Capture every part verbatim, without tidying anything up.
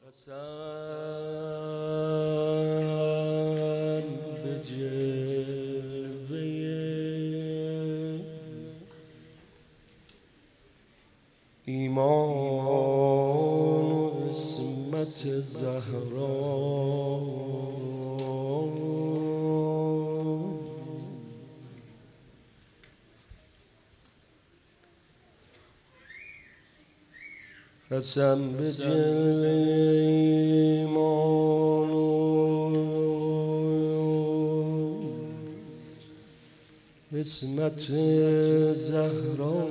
حسن به جلوه ایمان و عصمت زهرا قسم به جلوه ایمان و عصمت زهرا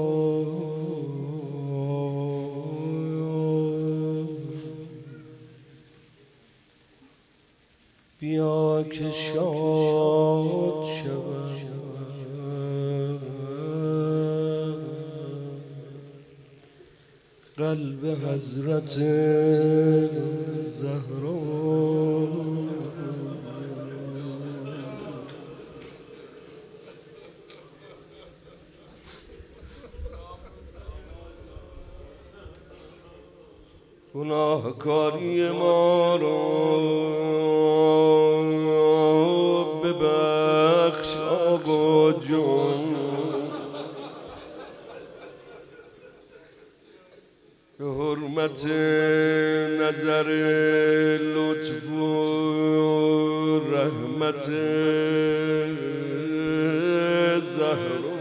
بیا که شاد شود قلب حضرت زهرا گناهکاری ما را ببخش آقا جان، به حرمت نظر لطف و رحمت زهرا.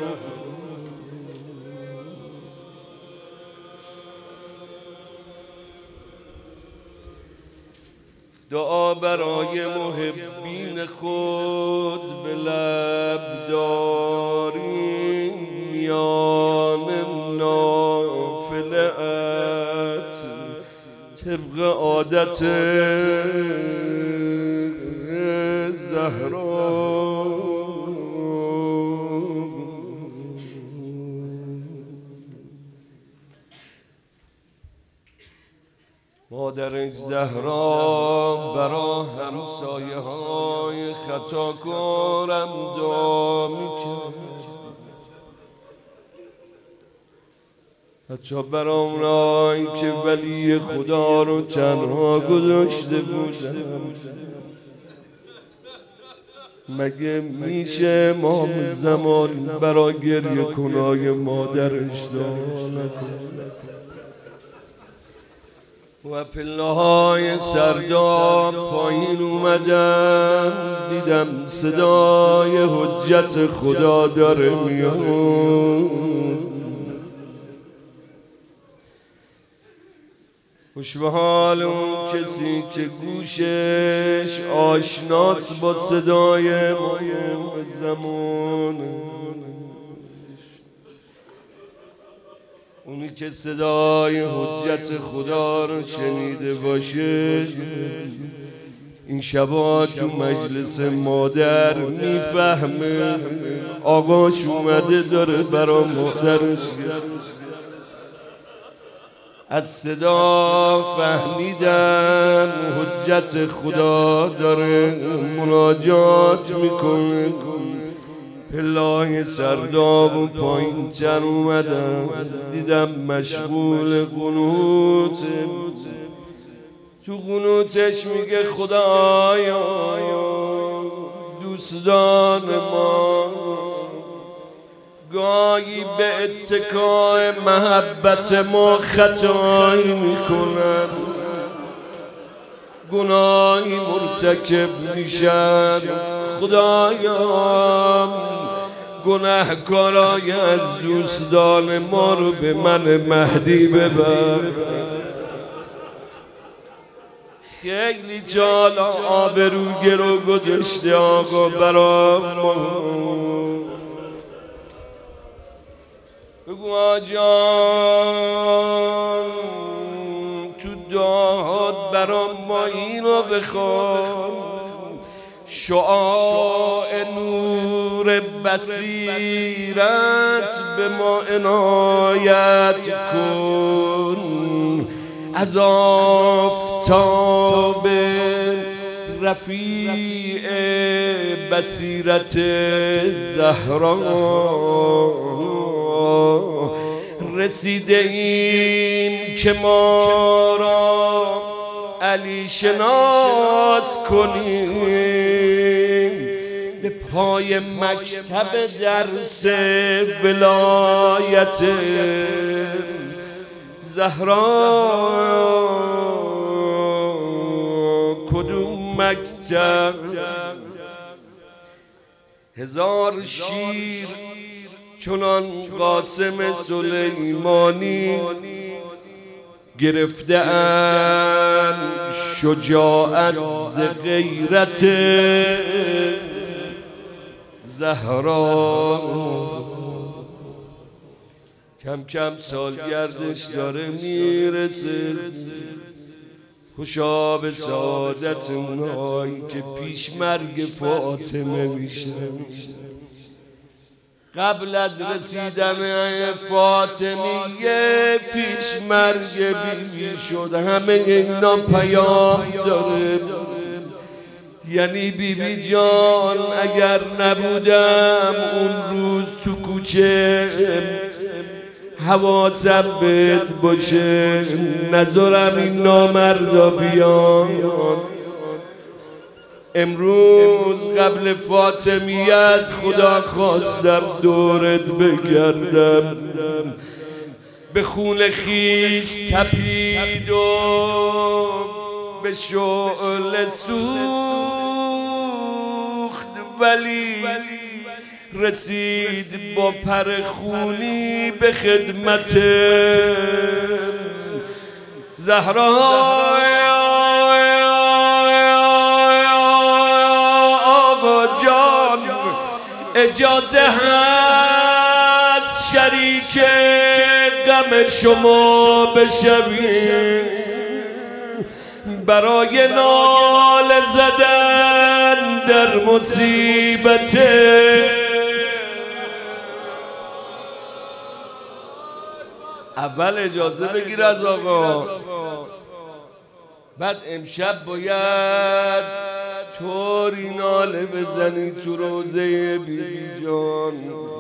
دعا برای محبین خود به لب داریم میان نافله‌ات طبق عادت زهرا. مادر زهرا برا همسایه های خطاکارم دعا میکرد، حتی برا اونایی که ولی خدا رو تنها گذاشته بودن. مگه میشه امام زمان برا گریه کنای مادرش دعا نکنه؟ و پله های سرداب پایین اومدم، دیدم صدای حجت خدا داره میاد. خوش به حال اون کسی که گوشش آشناس با صدای امام زمان، اونی که صدای حجت خدا رو شنیده باشه این شبا تو مجلس مادر میفهمه آقاش اومده داره برا مادرش. از صدا فهمیدم حجت خدا داره مناجات میکنه. پلای سرداب و پایین تر اومدم، دیدم مشغول قنوت. تو قنوتش میگه خدایا دوستان ما گاهی به اتکای محبت ما خطایی میکنن، گناهی مرتکب میشن. خدایا گناهکارای از دوستان ما رو به من مهدی ببر. خیلی جالا آبرو گرو گذاشته آقا برا ما. بگو آجان تو دعات برا ما اینو بخوام، شعاع نور بصیرت به ما عنایت کن. از آفتاب رفیع بصیرت زهرا رسیده ایم که ما را علی شناس کنیم، به پای مکتب درس ولایت زهرا. کدوم مکتب؟ هزار شیر چنان قاسم سلیمانی گرفته اند شجاعت ز غیرت زهرا. کم کم سالگردش داره میرسه، خوشا به سعادت اونهایی که پیش مرگ فاطمه میشه. قبل از رسیدن فاطمیه پیش مرگ بیبی شد. همه اینا پیام داره، یعنی بیبی بی جان اگر نبودم اون روز تو کوچه حواسم بهت باشه، نذارم این نامردا بیان. امروز قبل فاطمیت خدا خواستم دورت بگردم، به خون خیش تپید و به شعله سوخت، ولی رسید با پر خونی به خدمت زهرا. آقا جان اجازه هست شریک غم شما بشویم، برای نال زدن در مصیبت. اول اجازه بگیر از آقا، بعد امشب باید طوری ناله بزنی تو روزه بیبی جان،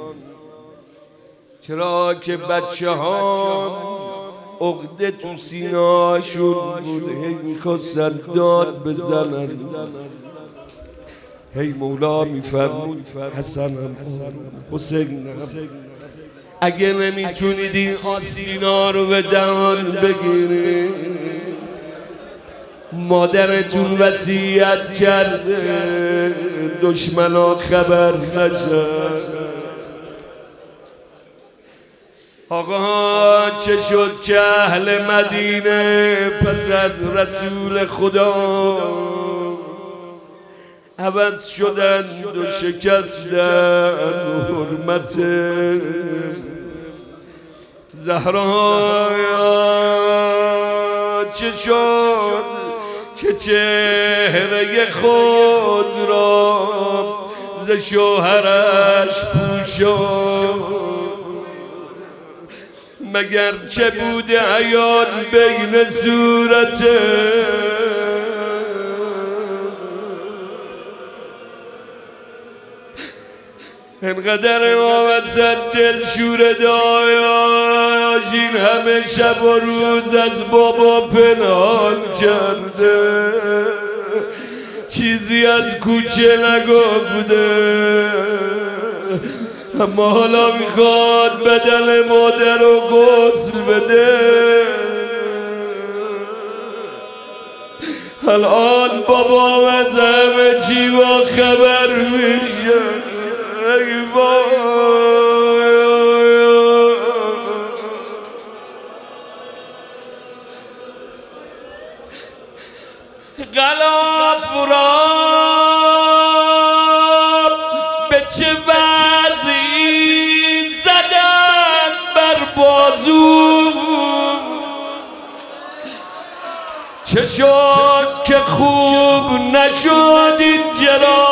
چرا که بچه ها عقده تو سینه‌هاشون بود، هی میخواستن داد بزنن. هی مولا میفرمود حسنم حسینم اگه نمیتونید این آستینا رو به دهان بگیرید، مادرتون وصیت کرده دشمنا خبر نشد. آقا چه شد که اهل مدینه پس از رسول خدا عوض شدند و شکستن حرمت زهرا. چه شد که چهره خود را ز شوهرش پوشاند، مگر چه بوده عیان بین صورت انقدر ما وسط دل شور دایاش این همه شب و روز از بابا پنهان کرده، چیزی از کوچه نگفته، اما حالا میخواد بدن مادر رو غسل بده. الان بابا از همه چی با خبر میشه. ای غلاف را به چه وضعی زدن بر بازو، چه شد که خوب نشد این جراح